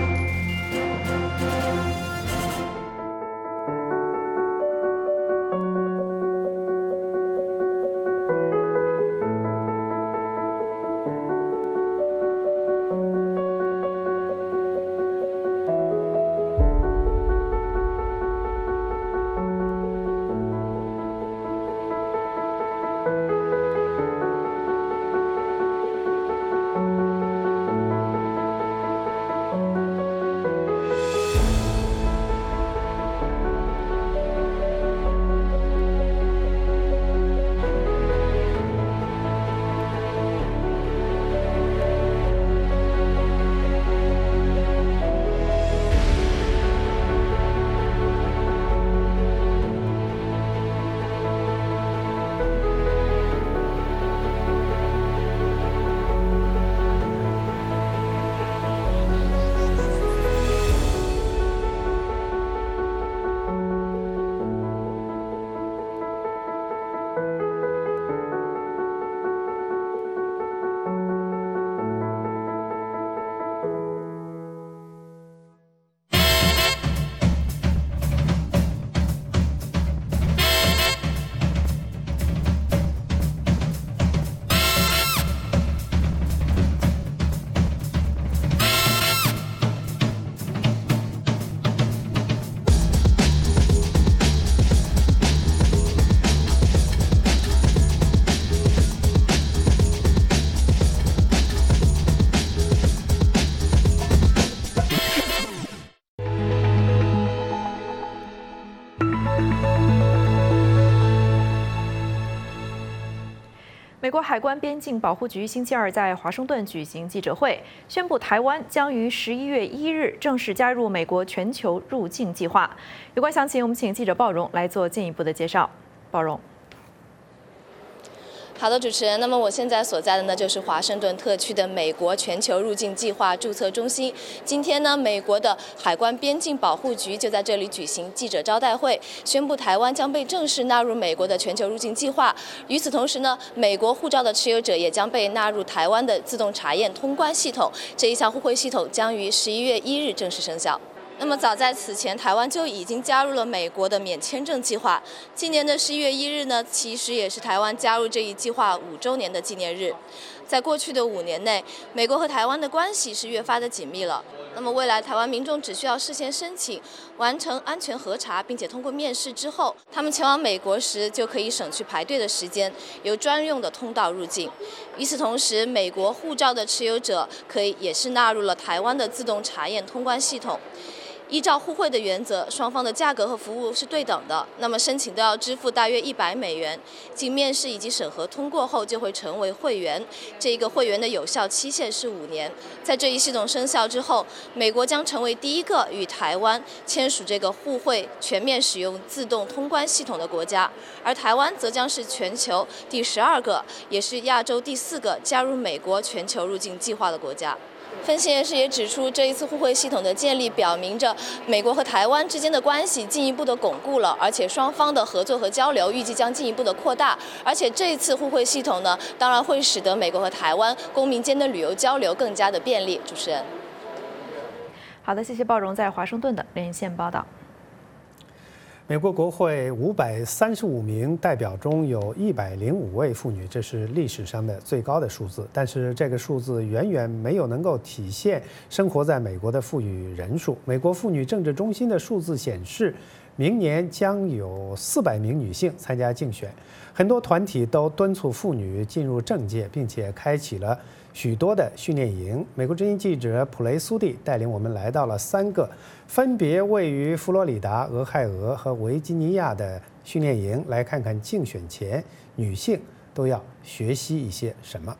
美国海关边境保护局星期2在华盛顿举行记者会，宣布台湾将于11月1日正式加入美国全球入境计划。有关详情，我们请记者鲍荣来做进一步的介绍。鲍荣。 好的，主持人。那么我现在所在的呢，就是华盛顿特区的美国全球入境计划注册中心。今天呢，美国的海关边境保护局就在这里举行记者招待会，宣布台湾将被正式纳入美国的全球入境计划。与此同时呢，美国护照的持有者也将被纳入台湾的自动查验通关系统。这一项互惠系统将于11月1日正式生效。那么早在此前，台湾就已经加入了美国的免签证计划。今年的11月1日呢，其实也是台湾加入这一计划5周年的纪念日。在过去的5年内，美国和台湾的关系是越发的紧密了。 那么未来台湾民众只需要事先申请，完成安全核查，并且通过面试之后，他们前往美国时就可以省去排队的时间，由专用的通道入境。与此同时，美国护照的持有者也是纳入了台湾的自动查验通关系统。依照互惠的原则，双方的价格和服务是对等的。那么申请都要支付大约$100，经面试以及审核通过后就会成为会员。这一个会员的有效期限是5年。在这一系统生效之后，美国将成为第一个与台湾签署这个互惠全面使用自动通关系统的国家，而台湾则将是全球第12个，也是亚洲第4个加入美国全球入境计划的国家。分析人士也指出，这一次互惠系统的建立，表明着美国和台湾之间的关系进一步的巩固了，而且双方的合作和交流预计将进一步的扩大。而且这一次互惠系统呢，当然会使得美国和台湾公民间的旅游交流更加的便利。主持人， 好的，谢谢鲍荣在华盛顿的连线报道。 美国国会535名代表中有105位妇女，这是历史上的最高的数字。但是这个数字远远没有能够体现生活在美国的妇女人数。美国妇女政治中心的数字显示，明年将有400名女性参加竞选。很多团体都敦促妇女进入政界，并且开启了许多的训练营。美国之音记者普雷苏蒂带领我们来到了3个分别位于佛罗里达、俄亥俄和维吉尼亚的训练营，来看看竞选前女性都要学习一些什么。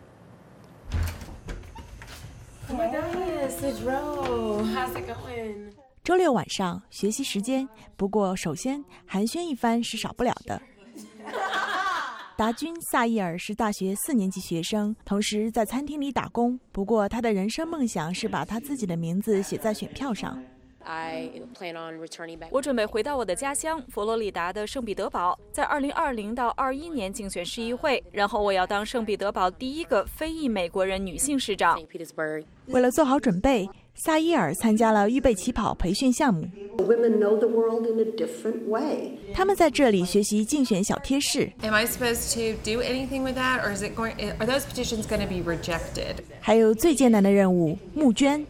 周六晚上学习时间，不过首先寒暄一番是少不了的。达君·萨伊尔是大学4年级学生，同时在餐厅里打工。不过他的人生梦想是把他自己的名字写在选票上。 我准备回到我的家乡佛罗里达的圣彼得堡，在2020到21年竞选市议会，然后我要当圣彼得堡第一个非裔美国人女性市长。 为了做好准备，萨伊尔参加了预备起跑培训项目。他们在这里学习竞选小贴士。还有最艰难的任务——募捐。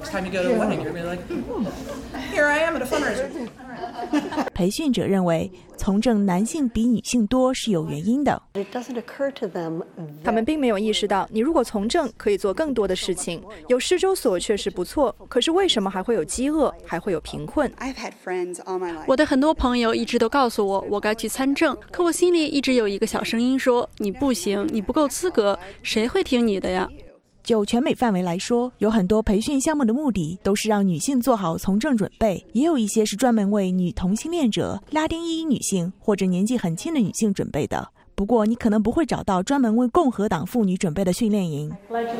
培训者认为，从政男性比女性多是有原因的。 他们并没有意识到，你如果从政，可以做更多的事情。有市州所确实不错，可是为什么还会有饥饿，还会有贫困？ 我的很多朋友一直都告诉我，我该去参政，可我心里一直有一个小声音说：“你不行，你不够资格，谁会听你的呀？” 就全美范围来说，有很多培训项目的目的都是让女性做好从政准备，也有一些是专门为女同性恋者、拉丁裔女性或者年纪很轻的女性准备的。不过你可能不会找到专门为共和党妇女准备的训练营。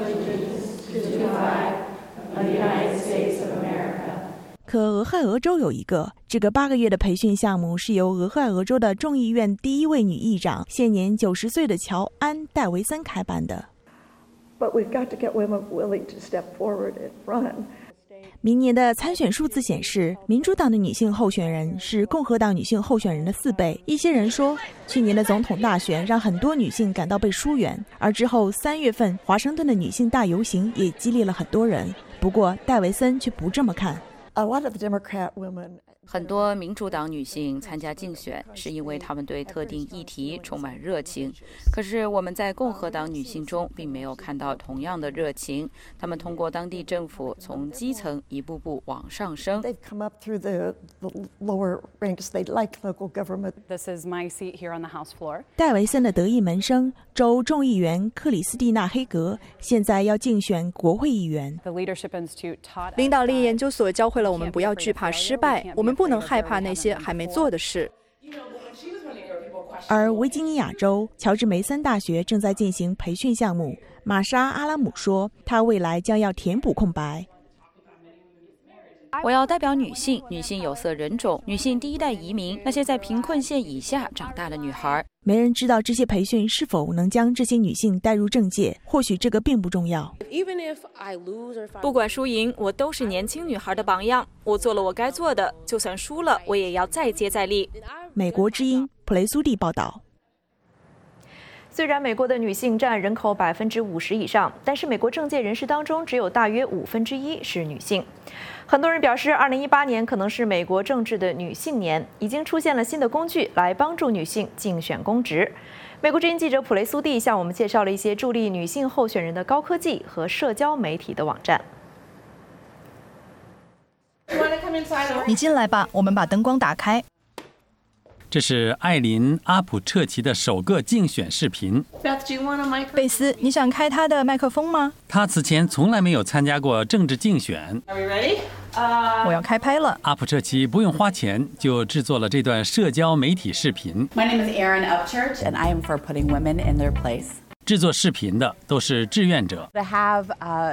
可俄亥俄州有一个，这个8个月的培训项目是由俄亥俄州的众议院第1位女议长、现年90岁的乔安·戴维森开办的。明年的参选数字显示，民主党的女性候选人是共和党女性候选人的4倍。一些人说，去年的总统大选让很多女性感到被疏远，而之后3月份华盛顿的女性大游行也激励了很多人。不过，戴维森却不这么看。 很多民主党女性参加竞选，是因为她们对特定议题充满热情。可是我们在共和党女性中并没有看到同样的热情。她们通过当地政府从基层一步步往上升。 戴维森的得意门生，州众议员克里斯蒂娜·黑格，现在要竞选国会议员。 领导力研究所教会了我们不要惧怕失败，我们不能害怕那些还没做的事。 而维吉尼亚州乔治梅森大学正在进行培训项目。玛莎·阿拉姆说，她未来将要填补空白。 我要代表女性、女性有色人种、女性第1代移民，那些在贫困线以下长大的女孩。 没人知道这些培训是否能将这些女性带入政界，或许这个并不重要。 不管输赢，我都是年轻女孩的榜样。我做了我该做的，就算输了，我也要再接再厉。 美国之音普雷苏蒂报道。 虽然美国的女性占人口50%以上，但是美国政界人士当中只有大约1/5是女性。很多人表示，2018年可能是美国政治的女性年，已经出现了新的工具来帮助女性竞选公职。美国之音记者普雷苏蒂向我们介绍了一些助力女性候选人的高科技和社交媒体的网站。 你进来吧，我们把灯光打开。 这是艾琳·阿普彻奇的首个竞选视频。 贝斯，你想开他的麦克风吗？ 她此前从来没有参加过政治竞选。 我要开拍了。 阿普彻奇不用花钱就制作了这段社交媒体视频。 My name is Erin Upchurch, and I am for putting women in their place. 制作视频的都是志愿者。 To have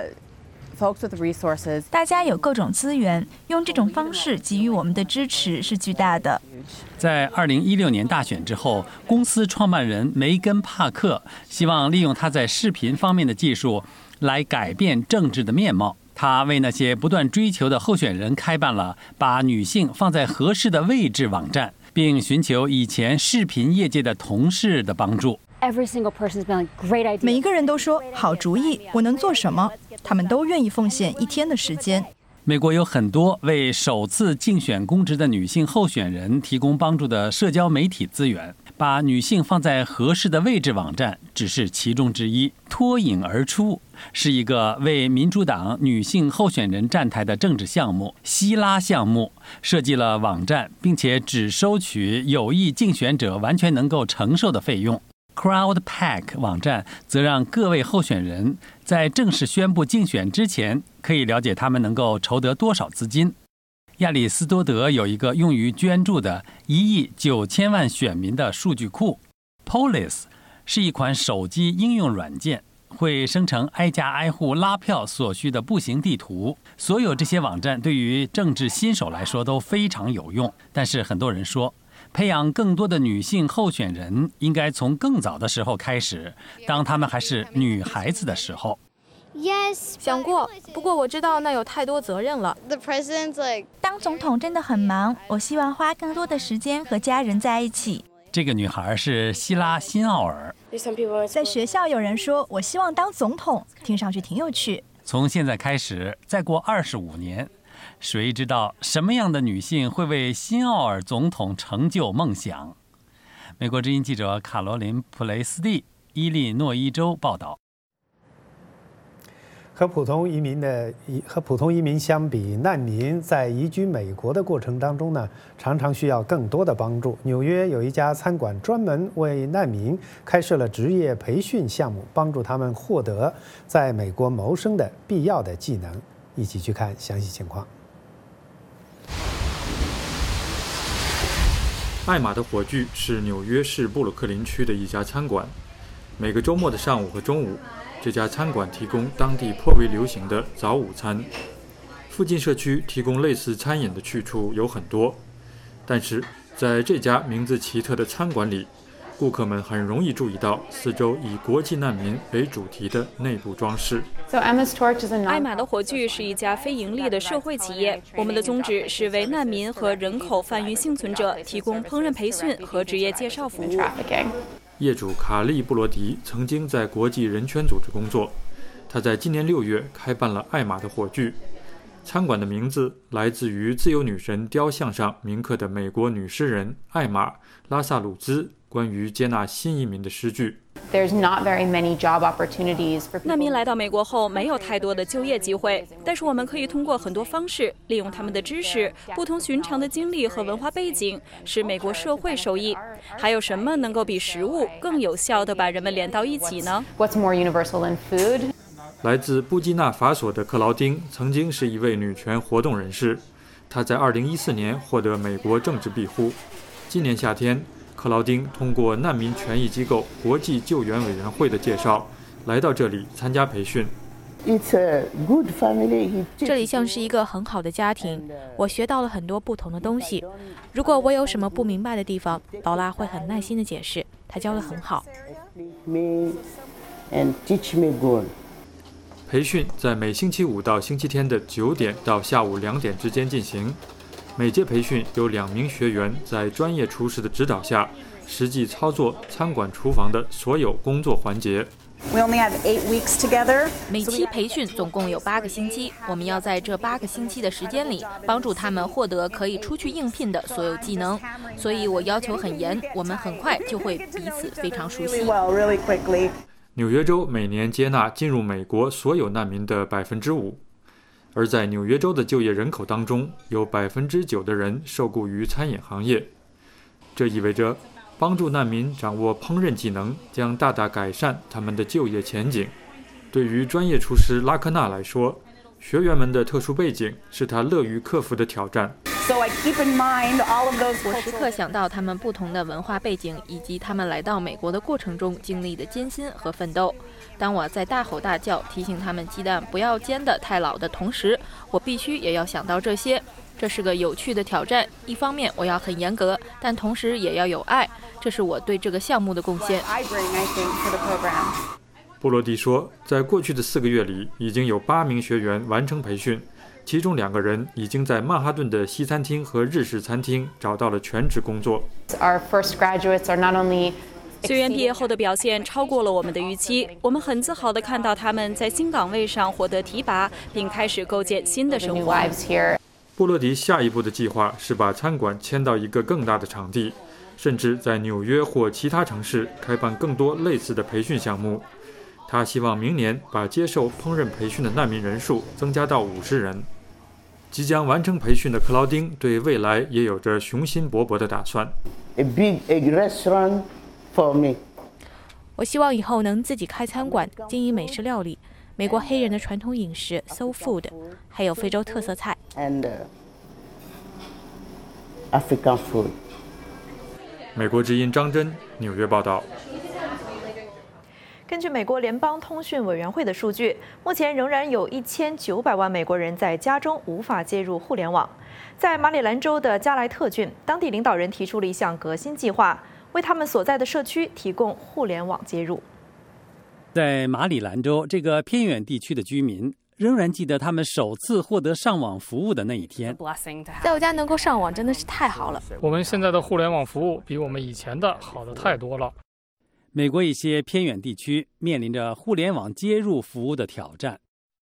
folks with resources. 大家有各种资源，用这种方式给予我们的支持是巨大的。 在2016年大选之后，公司创办人梅根·帕克希望利用他在视频方面的技术来改变政治的面貌。他为那些不断追求的候选人开办了把女性放在合适的位置网站，并寻求以前视频业界的同事的帮助。 每一个人都说好主意，我能做什么？他们都愿意奉献1天的时间。 美国有很多为首次竞选公职的女性候选人提供帮助的社交媒体资源，把女性放在合适的位置网站只是其中之一。脱颖而出是一个为民主党女性候选人站台的政治项目。希拉项目设计了网站，并且只收取有意竞选者完全能够承受的费用。CrowdPack 网站则让各位候选人在正式宣布竞选之前，可以了解他们能够筹得多少资金。亚里斯多德有一个用于捐助的1.9亿选民的数据库。Polis 是一款手机应用软件，会生成挨家挨户拉票所需的步行地图。所有这些网站对于政治新手来说都非常有用，但是很多人说，培养更多的女性候选人应该从更早的时候开始，当她们还是女孩子的时候。 想过，不过我知道那有太多责任了。 当总统真的很忙，我希望花更多的时间和家人在一起。 这个女孩是希拉·辛奥尔。 在学校有人说我希望当总统，听上去挺有趣。 从现在开始，再过25年，谁知道什么样的女性会为辛奥尔总统成就梦想？美国之音记者卡罗琳·普雷斯蒂，伊利诺伊州报道。 和普通移民相比，难民在移居美国的过程当中呢，常常需要更多的帮助。纽约有一家餐馆专门为难民开设了职业培训项目，帮助他们获得在美国谋生的必要的技能。一起去看详细情况。 艾玛的火炬是纽约市布鲁克林区的一家餐馆。每个周末的上午和中午，这家餐馆提供当地颇为流行的早午餐。附近社区提供类似餐饮的去处有很多，但是在这家名字奇特的餐馆里，顾客们很容易注意到四周以国际难民为主题的内部装饰。 艾玛的火炬是一家非盈利的社会企业，我们的宗旨是为难民和人口贩运幸存者提供烹饪培训和职业介绍服务。 业主卡利·布罗迪曾经在国际人权组织工作，他在今年6月开办了艾玛的火炬。餐馆的名字来自于自由女神雕像上铭刻的美国女诗人艾玛·拉萨鲁兹关于接纳新移民的诗句。 难民来到美国后没有太多的就业机会，但是我们可以通过很多方式，利用他们的知识、不同寻常的经历和文化背景，使美国社会受益。还有什么能够比食物更有效地把人们连到一起呢？ What's more universal than food? 来自布基纳法索的克劳丁曾经是一位女权活动人士，她在2014年获得美国政治庇护。今年夏天，克劳丁通过难民权益机构国际救援委员会的介绍，来到这里参加培训。 这里像是一个很好的家庭，我学到了很多不同的东西。如果我有什么不明白的地方，劳拉会很耐心地解释，她教得很好。 培训在每星期5到星期天的9点到下午2点之间进行。每节培训由2名学员在专业厨师的指导下实际操作餐馆厨房的所有工作环节。 We only have 8 weeks together. 每期培训总共有8个星期，我们要在这8个星期的时间里，帮助他们获得可以出去应聘的所有技能。所以我要求很严，我们很快就会彼此非常熟悉。 纽约州每年接纳进入美国所有难民的5%，而在纽约州的就业人口当中，有9%的人受雇于餐饮行业。这意味着帮助难民掌握烹饪技能将大大改善他们的就业前景。对于专业厨师拉科纳来说，学员们的特殊背景是他乐于克服的挑战。 我时刻想到他们不同的文化背景，以及他们来到美国的过程中经历的艰辛和奋斗。当我在大吼大叫提醒他们鸡蛋不要煎得太老的同时，我必须也要想到这些。这是个有趣的挑战，一方面我要很严格，但同时也要有爱，这是我对这个项目的贡献。 布罗迪说，在过去的4个月里，已经有8名学员完成培训，其中2个人已经在曼哈顿的西餐厅和日式餐厅找到了全职工作。 学员毕业后的表现超过了我们的预期，我们很自豪地看到他们在新岗位上获得提拔，并开始构建新的生活。 布洛迪下一步的计划是把餐馆迁到一个更大的场地，甚至在纽约或其他城市开办更多类似的培训项目。他希望明年把接受烹饪培训的难民人数增加到50人。即将完成培训的克劳丁对未来也有着雄心勃勃的打算。 我希望以后能自己开餐馆，经营美式料理，美国黑人的传统饮食 soul food， 还有非洲特色菜。 African food。 美国之音张真纽约报道。 根据美国联邦通讯委员会的数据，目前仍然有1900万美国人在家中无法接入互联网。在马里兰州的加莱特郡，当地领导人提出了一项革新计划，为他们所在的社区提供互联网接入。 在马里兰州这个偏远地区的居民仍然记得他们首次获得上网服务的那一天。 在我家能够上网真的是太好了。 我们现在的互联网服务比我们以前的好得太多了。 美国一些偏远地区面临着互联网接入服务的挑战。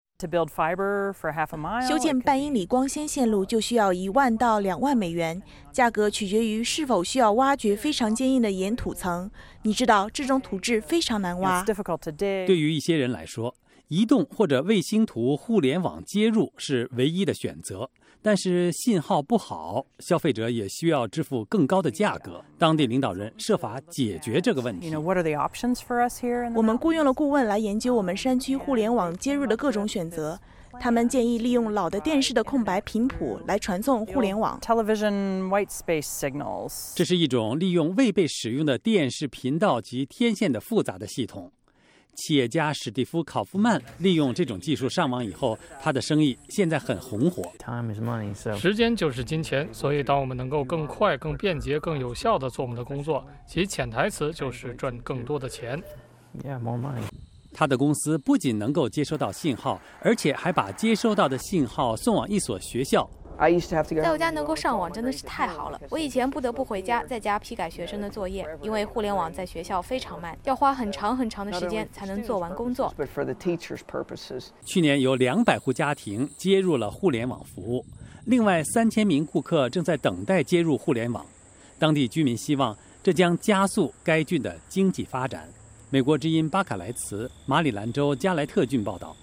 修建半英里光纤线路就需要1万到2万美元，价格取决于是否需要挖掘非常坚硬的岩土层。你知道，这种土质非常难挖。 对于一些人来说，移动或者卫星图互联网接入是唯一的选择，但是信号不好，消费者也需要支付更高的价格。当地领导人设法解决这个问题。 我们雇佣了顾问来研究我们山区互联网接入的各种选择。他们建议利用老的电视的空白频谱来传送互联网。 这是一种利用未被使用的电视频道及天线的复杂的系统。企业家史蒂夫·考夫曼利用这种技术上网以后，他的生意现在很红火。 时间就是金钱，所以当我们能够更快、更便捷、更有效地做我们的工作，其潜台词就是赚更多的钱。 他的公司不仅能够接收到信号，而且还把接收到的信号送往一所学校。 在我家能够上网真的是太好了。我以前不得不回家在家批改学生的作业，因为互联网在学校非常慢，要花很长很长的时间才能做完工作。 去年有200户家庭接入了互联网服务，另外3000名顾客正在等待接入互联网。当地居民希望这将加速该郡的经济发展。美国之音巴卡莱茨，马里兰州加莱特郡报道。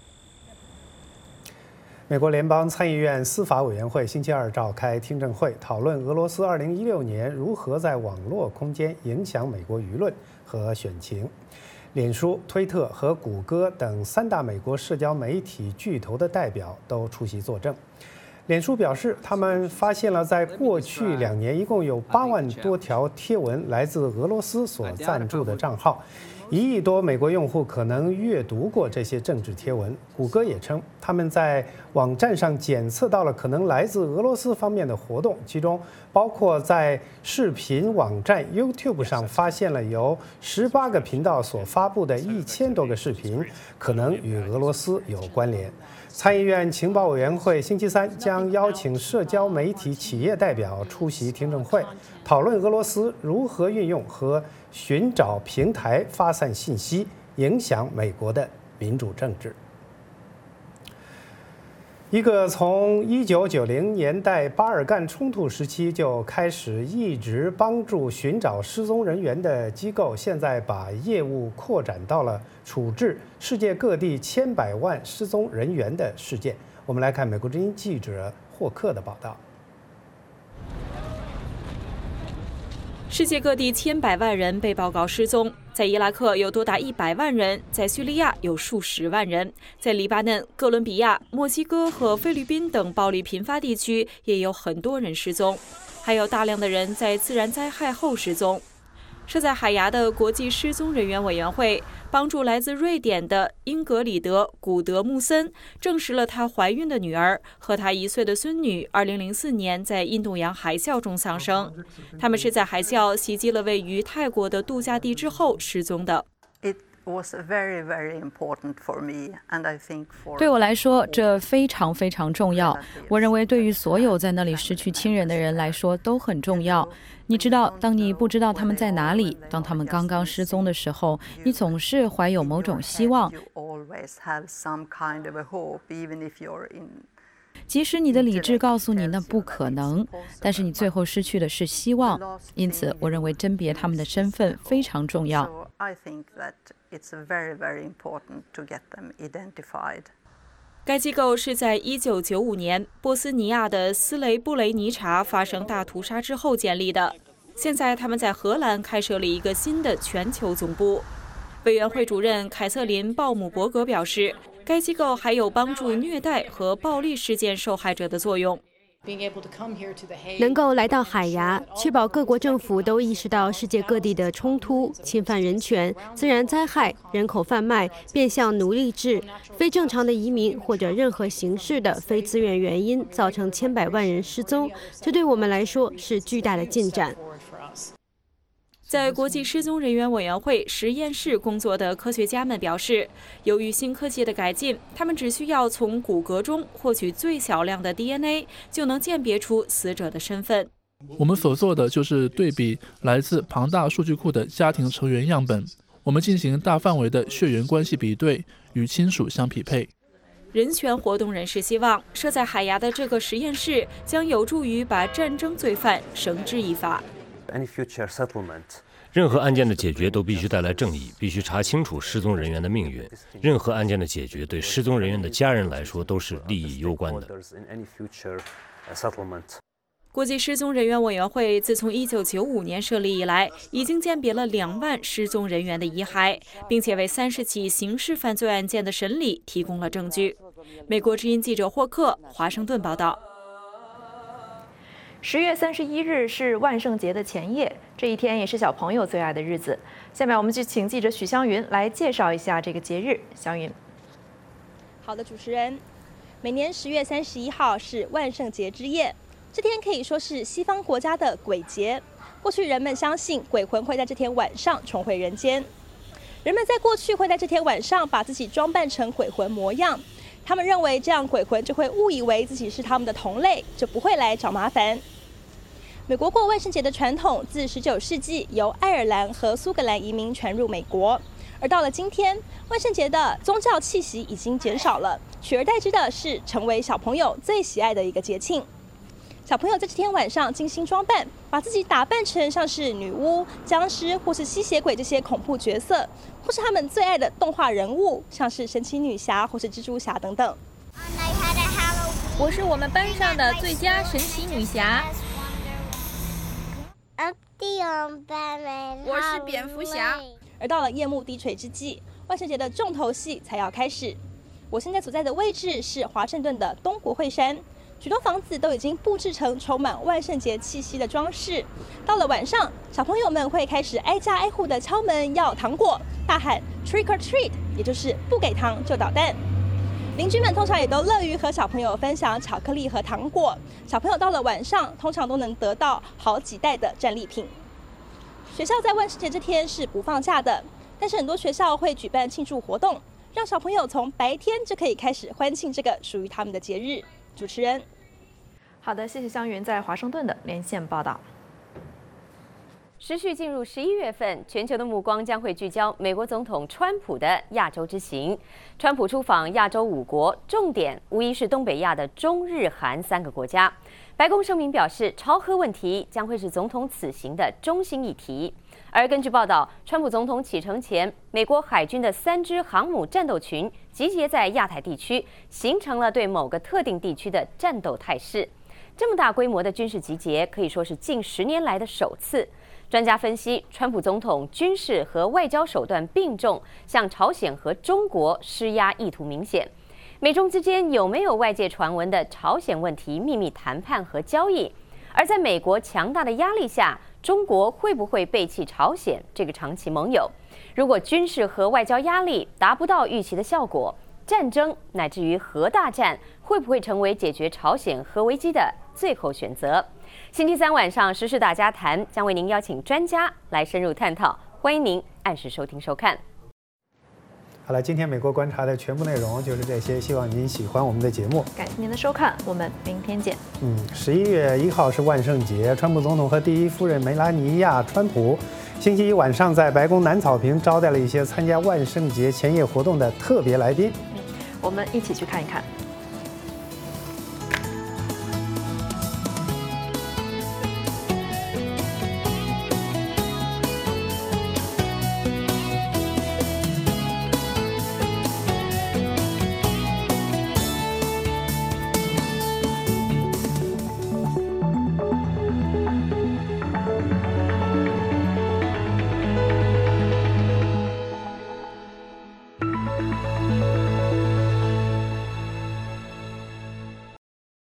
美国联邦参议院司法委员会星期二召开听证会，讨论俄罗斯2016年如何在网络空间影响美国舆论和选情。脸书、推特和谷歌等3大美国社交媒体巨头的代表都出席作证。脸书表示，他们发现了在过去2年一共有8万多条贴文来自俄罗斯所赞助的账号。1亿多美国用户可能阅读过这些政治贴文。谷歌也称，他们在网站上检测到了可能来自俄罗斯方面的活动，其中包括在视频网站 YouTube 上发现了由18个频道所发布的1000多个视频，可能与俄罗斯有关联。 参议院情报委员会星期三将邀请社交媒体企业代表出席听证会，讨论俄罗斯如何运用和寻找平台发散信息，影响美国的民主政治。一个从1990年代巴尔干冲突时期就开始一直帮助寻找失踪人员的机构，现在把业务扩展到了处置世界各地千百万失踪人员的事件。我们来看美国之音记者霍克的报道。 世界各地千百万人被报告失踪，在伊拉克有多达100万人，在叙利亚有数十万人，在黎巴嫩、哥伦比亚、墨西哥和菲律宾等暴力频发地区也有很多人失踪，还有大量的人在自然灾害后失踪。设在海牙的国际失踪人员委员会帮助来自瑞典的英格里德·古德穆森证实了她怀孕的女儿和她1岁的孙女2004年在印度洋海啸中丧生，他们是在海啸袭击了位于泰国的度假地之后失踪的。 对我来说，这非常非常重要。我认为对于所有在那里失去亲人的人来说都很重要。你知道，当你不知道他们在哪里，当他们刚刚失踪的时候，你总是怀有某种希望。即使你的理智告诉你那不可能，但是你最后失去的是希望。因此，我认为甄别他们的身份非常重要。 该机构是在1995年波斯尼亚的斯雷布雷尼察发生大屠杀之后建立的。现在他们在荷兰开设了一个新的全球总部。委员会主任凯瑟琳·鲍姆伯格表示，该机构还有帮助虐待和暴力事件受害者的作用。 能够来到海牙，确保各国政府都意识到世界各地的冲突、侵犯人权、自然灾害、人口贩卖、变相奴隶制、非正常的移民或者任何形式的非自愿原因造成千百万人失踪，这对我们来说是巨大的进展。 在国际失踪人员委员会实验室工作的科学家们表示，由于新科技的改进，他们只需要从骨骼中获取最小量的 DNA， 就能鉴别出死者的身份。 我们所做的就是对比来自庞大数据库的家庭成员样本，我们进行大范围的血缘关系比对，与亲属相匹配。 人权活动人士希望，设在海牙的这个实验室将有助于把战争罪犯绳之以法。 任何案件的解决都必须带来正义，必须查清楚失踪人员的命运。任何案件的解决对失踪人员的家人来说都是利益攸关的。 国际失踪人员委员会自从1995年设立以来，已经鉴别了2万失踪人员的遗骸，并且为30起刑事犯罪案件的审理提供了证据。美国之音记者霍克，华盛顿报道。 10月31日是万圣节的前夜，这一天也是小朋友最爱的日子。下面我们就请记者许湘云来介绍一下这个节日。湘云， 好的，主持人，每年10月31号是万圣节之夜，这天可以说是西方国家的鬼节。过去人们相信鬼魂会在这天晚上重回人间，人们在过去会在这天晚上把自己装扮成鬼魂模样。他们认为这样鬼魂就会误以为自己是他们的同类，就不会来找麻烦。美国过万圣节的传统自19世纪由爱尔兰和苏格兰移民传入美国，而到了今天，万圣节的宗教气息已经减少了，取而代之的是成为小朋友最喜爱的一个节庆。小朋友在这天晚上精心装扮，把自己打扮成像是女巫、僵尸或是吸血鬼这些恐怖角色，或是他们最爱的动画人物，像是神奇女侠或是蜘蛛侠等等。 我是我们班上的最佳神奇女侠。 我是蝙蝠侠。而到了夜幕低垂之际，万圣节的重头戏才要开始。我现在所在的位置是华盛顿的东国会山，许多房子都已经布置成充满万圣节气息的装饰。到了晚上，小朋友们会开始挨家挨户的敲门要糖果，大喊 Trick or Treat， 也就是不给糖就捣蛋。邻居们通常也都乐于和小朋友分享巧克力和糖果，小朋友到了晚上通常都能得到好几袋的战利品。学校在万圣节这天是不放假的，但是很多学校会举办庆祝活动， 让小朋友从白天就可以开始欢庆这个属于他们的节日。主持人， 好的，谢谢香云在华盛顿的连线报道。 持续进入11月份，全球的目光将会聚焦美国总统川普的亚洲之行。川普出访亚洲5国，重点无疑是东北亚的中日韩3个国家。白宫声明表示，朝核问题将会是总统此行的中心议题。而根据报道，川普总统启程前，美国海军的3支航母战斗群集结在亚太地区，形成了对某个特定地区的战斗态势。这么大规模的军事集结，可以说是近10年来的首次。专家分析，川普总统军事和外交手段并重，向朝鲜和中国施压意图明显。美中之间有没有外界传闻的朝鲜问题秘密谈判和交易？而在美国强大的压力下，中国会不会背弃朝鲜这个长期盟友？如果军事和外交压力达不到预期的效果，战争乃至于核大战会不会成为解决朝鲜核危机的最后选择？星期三晚上时事大家谈将为您邀请专家来深入探讨，欢迎您按时收听收看。 好了，今天美国观察的全部内容就是这些，希望您喜欢我们的节目。 感谢您的收看，我们明天见。 11月1号是万圣节，川普总统和第一夫人梅拉尼亚·川普星期一晚上在白宫南草坪招待了一些参加万圣节前夜活动的特别来宾。 我们一起去看一看。